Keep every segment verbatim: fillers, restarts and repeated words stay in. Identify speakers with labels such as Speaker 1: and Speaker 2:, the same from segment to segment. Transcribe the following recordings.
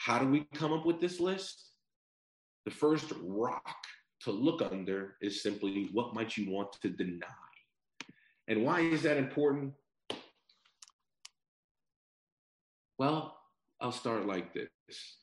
Speaker 1: How do we come up with this list? The first rock to look under is simply, what might you want to deny? And why is that important? Well, I'll start like this.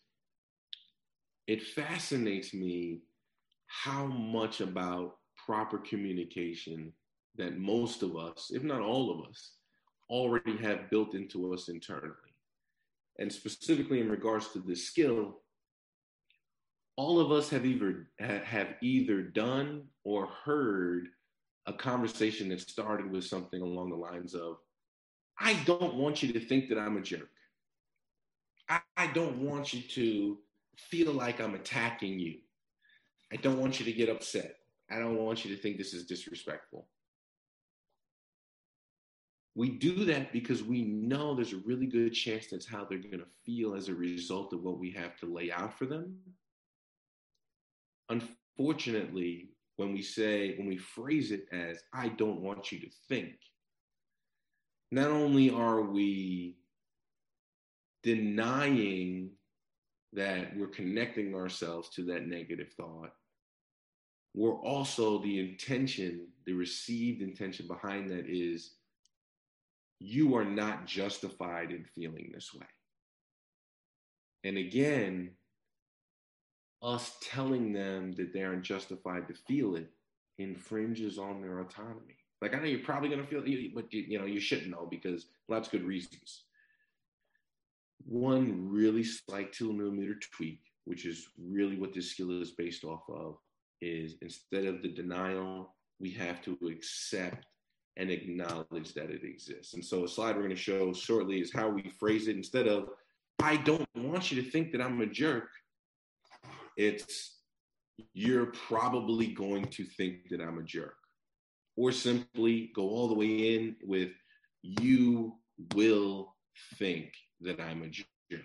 Speaker 1: It fascinates me how much about proper communication that most of us, if not all of us, already have built into us internally. And specifically in regards to this skill, all of us have either have either done or heard a conversation that started with something along the lines of, I don't want you to think that I'm a jerk. I, I don't want you to feel like I'm attacking you. I don't want you to get upset. I don't want you to think this is disrespectful. We do that because we know there's a really good chance that's how they're going to feel as a result of what we have to lay out for them. Unfortunately, when we say, when we phrase it as, I don't want you to think, not only are we denying that we're connecting ourselves to that negative thought, we're also, the intention, the received intention behind that is, you are not justified in feeling this way. And again, us telling them that they aren't justified to feel it infringes on their autonomy. Like, I know you're probably going to feel it, but you, you know, you shouldn't know because lots of good reasons. One really slight two millimeter tweak, which is really what this skill is based off of, is instead of the denial, we have to accept and acknowledge that it exists. And so a slide we're going to show shortly is how we phrase it. Instead of, I don't want you to think that I'm a jerk, it's, you're probably going to think that I'm a jerk. Or simply go all the way in with, you will think that I'm a jerk.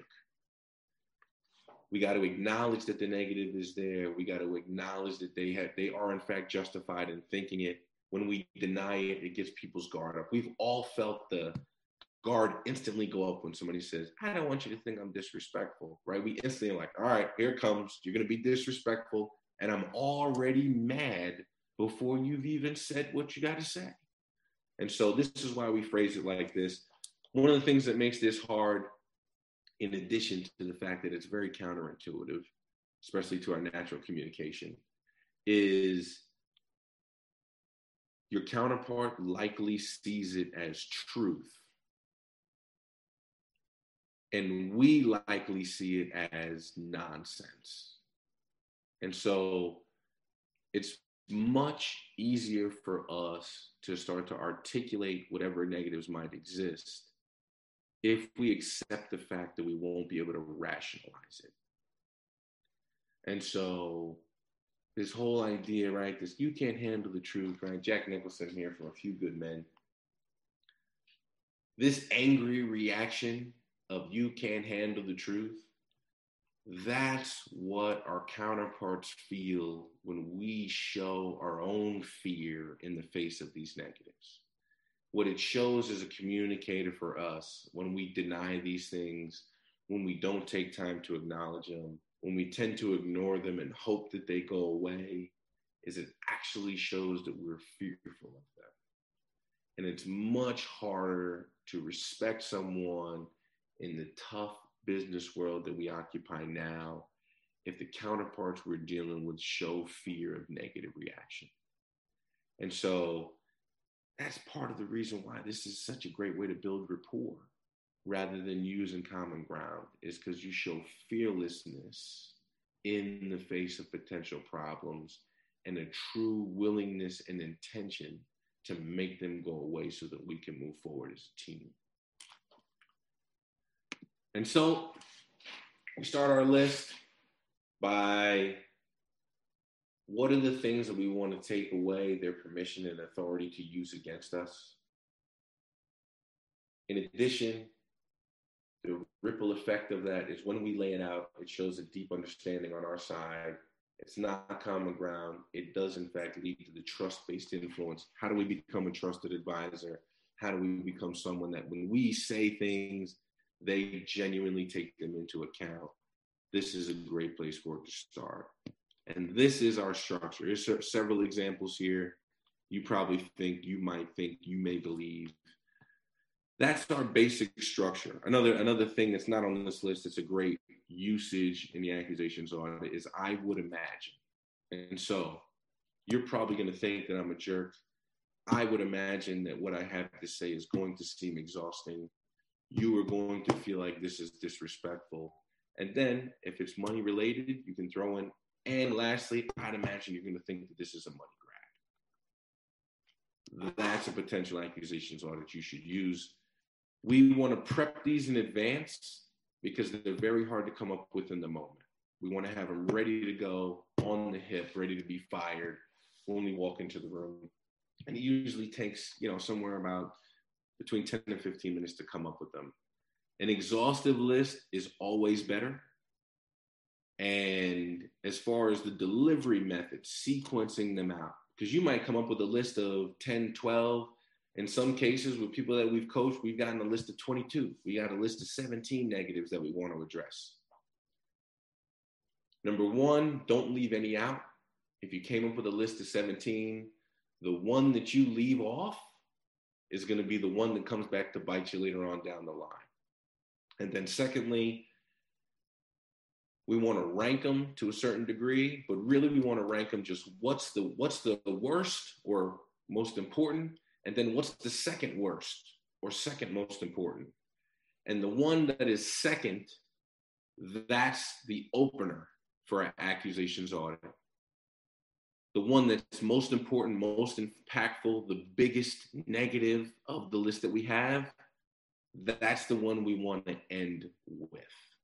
Speaker 1: We got to acknowledge that the negative is there. We got to acknowledge that they have, they are in fact justified in thinking it. When we deny it, it gets people's guard up. We've all felt the guard instantly go up when somebody says, I don't want you to think I'm disrespectful, right? We instantly are like, all right, here it comes. You're going to be disrespectful. And I'm already mad before you've even said what you got to say. And so this is why we phrase it like this. One of the things that makes this hard, in addition to the fact that it's very counterintuitive, especially to our natural communication, is your counterpart likely sees it as truth. And we likely see it as nonsense. And so it's much easier for us to start to articulate whatever negatives might exist if we accept the fact that we won't be able to rationalize it. And so this whole idea, right, this you can't handle the truth, right? Jack Nicholson here from A Few Good Men. This angry reaction of you can't handle the truth, that's what our counterparts feel when we show our own fear in the face of these negatives. What it shows as a communicator for us when we deny these things, when we don't take time to acknowledge them, when we tend to ignore them and hope that they go away, is it actually shows that we're fearful of them. And it's much harder to respect someone in the tough business world that we occupy now if the counterparts we're dealing with show fear of negative reaction. And so that's part of the reason why this is such a great way to build rapport rather than using common ground, is because you show fearlessness in the face of potential problems and a true willingness and intention to make them go away so that we can move forward as a team. And so we start our list by what are the things that we want to take away their permission and authority to use against us. In addition, the ripple effect of that is when we lay it out, it shows a deep understanding on our side. It's not common ground. It does, in fact, lead to the trust-based influence. How do we become a trusted advisor? How do we become someone that when we say things, they genuinely take them into account? this is a great place for it to start. And this is our structure. There's several examples here. You probably think, you might think, you may believe. That's our basic structure. Another another thing that's not on this list, it's a great usage in the accusations audit, is I would imagine. And so you're probably going to think that I'm a jerk. I would imagine that what I have to say is going to seem exhausting. You are going to feel like this is disrespectful. And then if it's money related, you can throw in, and lastly, I'd imagine you're going to think that this is a money grab. That's a potential accusations audit you should use. We want to prep these in advance because they're very hard to come up with in the moment. We want to have them ready to go, on the hip, ready to be fired when we walk into the room. And it usually takes, you know, somewhere about between ten and fifteen minutes to come up with them. An exhaustive list is always better. And as far as the delivery method, sequencing them out, because you might come up with a list of ten, twelve. In some cases, with people that we've coached, we've gotten a list of twenty-two. We got a list of seventeen negatives that we want to address. Number one, don't leave any out. If you came up with a list of seventeen, the one that you leave off is going to be the one that comes back to bite you later on down the line. And then secondly, we want to rank them to a certain degree, but really we want to rank them just what's the what's the worst or most important, and then what's the second worst or second most important. And the one that is second, that's the opener for our accusations audit. The one that's most important, most impactful, the biggest negative of the list that we have, that's the one we want to end with.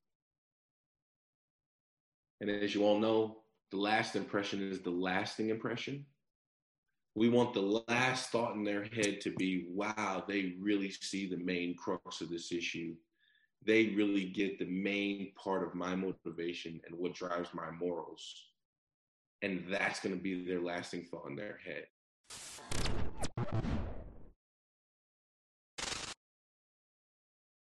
Speaker 1: And as you all know, the last impression is the lasting impression. We want the last thought in their head to be, wow, they really see the main crux of this issue. They really get the main part of my motivation and what drives my morals. And that's going to be their lasting thought in their head.